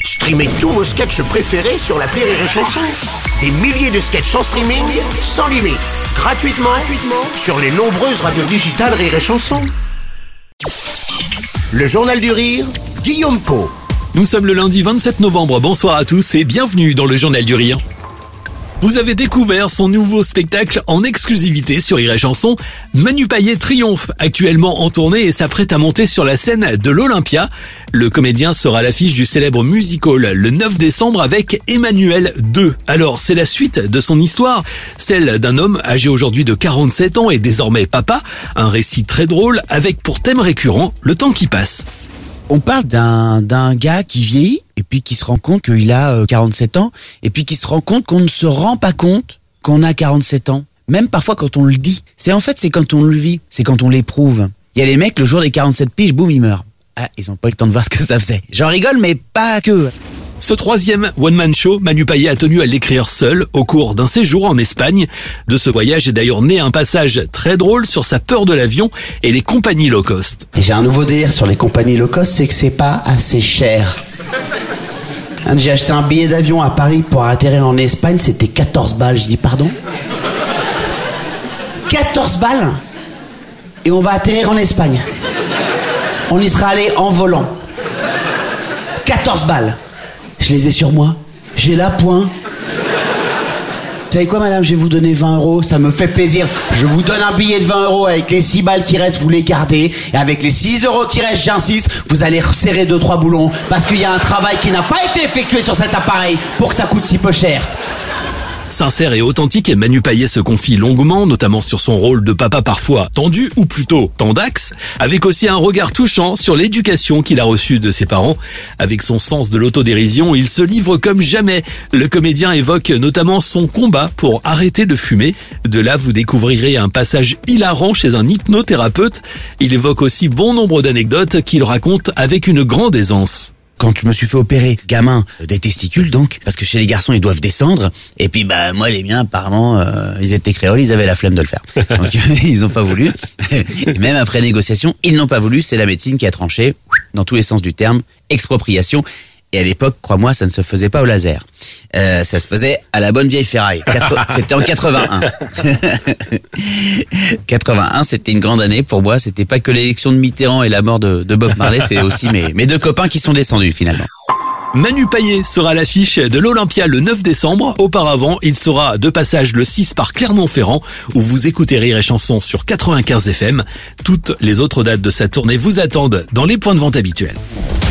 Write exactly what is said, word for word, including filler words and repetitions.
Streamez tous vos sketchs préférés sur l'appli Rire et Chanson. Des milliers de sketchs en streaming, sans limite, gratuitement, gratuitement sur les nombreuses radios digitales Rire et Chanson. Le Journal du Rire, Guillaume Pau. Nous sommes le lundi vingt-sept novembre, bonsoir à tous et bienvenue dans le Journal du Rire. Vous avez découvert son nouveau spectacle en exclusivité sur Rire et Chanson. Manu Payet triomphe actuellement en tournée et s'apprête à monter sur la scène de l'Olympia. Le comédien sera à l'affiche du célèbre musical le neuf décembre avec Emmanuel deux. Alors, c'est la suite de son histoire, celle d'un homme âgé aujourd'hui de quarante-sept ans et désormais papa. Un récit très drôle avec pour thème récurrent le temps qui passe. On parle d'un d'un gars qui vieillit et puis qui se rend compte qu'il a quarante-sept ans et puis qui se rend compte qu'on ne se rend pas compte qu'on a quarante-sept ans. Même parfois quand on le dit. C'est en fait, c'est quand on le vit, c'est quand on l'éprouve. Il y a les mecs, le jour des quarante-sept piges, boum, ils meurent. Ah, ils ont pas eu le temps de voir ce que ça faisait. J'en rigole, mais pas que. Ce troisième one-man show, Manu Payet a tenu à l'écrire seul au cours d'un séjour en Espagne. De ce voyage est d'ailleurs né un passage très drôle sur sa peur de l'avion et les compagnies low cost. Et j'ai un nouveau délire sur les compagnies low cost, c'est que c'est pas assez cher. J'ai acheté un billet d'avion à Paris pour atterrir en Espagne, c'était quatorze balles. Je dis pardon ? quatorze balles ? Et on va atterrir en Espagne. On y sera allé en volant. quatorze balles. Je les ai sur moi. J'ai la pointe. Vous savez quoi, madame, je vais vous donner vingt euros, ça me fait plaisir. Je vous donne un billet de vingt euros avec les six balles qui restent, vous les gardez. Et avec les six euros qui restent, j'insiste, vous allez resserrer deux trois boulons. Parce qu'il y a un travail qui n'a pas été effectué sur cet appareil pour que ça coûte si peu cher. Sincère et authentique, Manu Payet se confie longuement, notamment sur son rôle de papa parfois tendu, ou plutôt tendax, avec aussi un regard touchant sur l'éducation qu'il a reçue de ses parents. Avec son sens de l'autodérision, il se livre comme jamais. Le comédien évoque notamment son combat pour arrêter de fumer. De là, vous découvrirez un passage hilarant chez un hypnothérapeute. Il évoque aussi bon nombre d'anecdotes qu'il raconte avec une grande aisance. Quand je me suis fait opérer, gamin, des testicules donc, parce que chez les garçons ils doivent descendre, et puis bah moi les miens apparemment euh, ils étaient créoles, ils avaient la flemme de le faire, donc ils ont pas voulu. Et même après négociation, ils n'ont pas voulu, c'est la médecine qui a tranché dans tous les sens du terme, expropriation. Et à l'époque, crois-moi, ça ne se faisait pas au laser. Euh, ça se faisait à la bonne vieille ferraille. C'était en quatre-vingt-un. quatre-vingt-un, c'était une grande année pour moi. C'était pas que l'élection de Mitterrand et la mort de, de Bob Marley, c'est aussi mes, mes deux copains qui sont descendus finalement. Manu Payet sera à l'affiche de l'Olympia le neuf décembre. Auparavant, il sera de passage le six par Clermont-Ferrand, où vous écoutez Rire et Chanson sur quatre-vingt-quinze F M. Toutes les autres dates de sa tournée vous attendent dans les points de vente habituels.